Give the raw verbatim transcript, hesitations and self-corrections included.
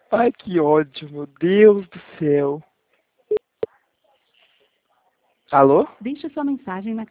Ai, que ódio, meu Deus do céu. Alô? Deixe sua mensagem na